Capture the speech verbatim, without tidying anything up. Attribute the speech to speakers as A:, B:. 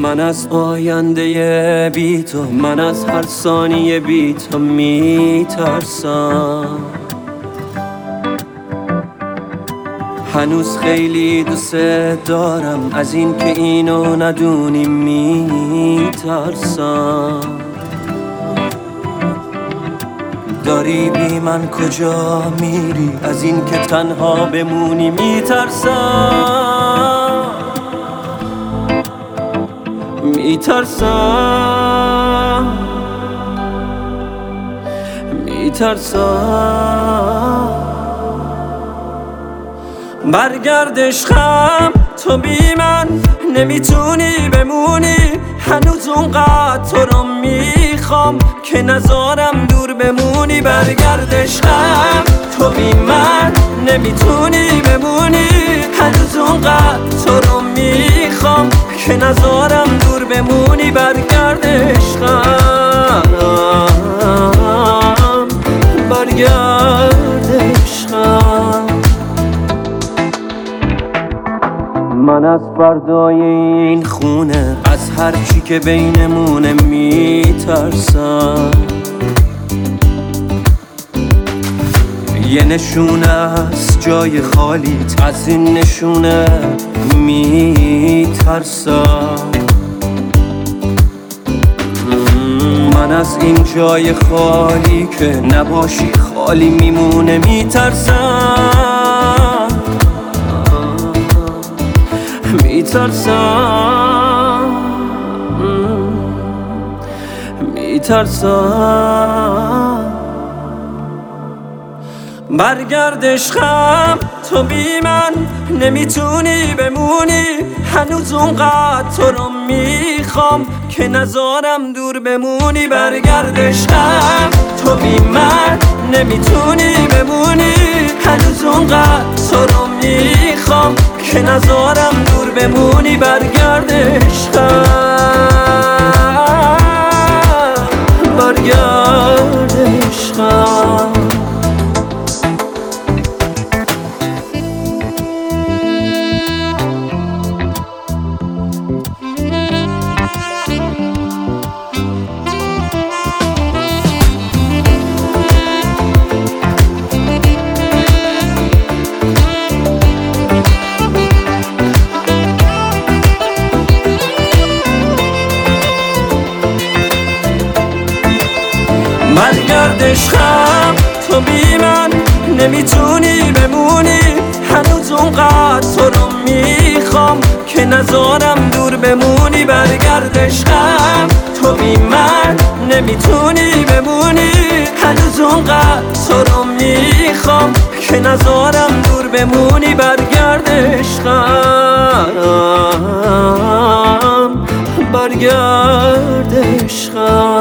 A: من از آینده بی تو، من از هر ثانیه بی تو میترسم. هنوز خیلی دوست دارم، از این که اینو ندونی میترسم. داری بی من کجا میری، از این که تنها بمونی میترسم. میترسم میترسم برگرد عشقم، تو بی من نمیتونی بمونی. هنوز اونقدر تو رو میخوام که نذارم دور بمونی. برگرد عشقم، تو بی من نمیتونی بمونی. هنوز اونقدر تو رو میخوام که نذارم دور بمونی. برگرد عشقم، برگرد عشقم. من از فردای این خونه، از هر چی که بینمونه میترسم. یه نشونه از جای خالیت، از این نشونه میترسم. من از این جای خالی که نباشی خالی میمونه میترسم. میترسم میترسم برگرد عشقم، تو بی من نمیتونی بمونی. هنوز اونقدر تو رو میخوام که نذارم دور بمونی. برگرد عشقم، تو بی من نمیتونی بمونی. هنوز اونقدر تو رو میخوام که نذارم دور بمونی. برگرد عشقم، برگرد عشقم. برگرد عشقم، تو بی من نمیتونی بمونی. هنوز اونقدر تو رو میخوام که نذارم دور بمونی. برگرد عشقم، تو بی من نمیتونی بمونی. هنوز اونقدر تو رو میخوام که نذارم دور بمونی. برگرد عشقم، برگرد عشقم.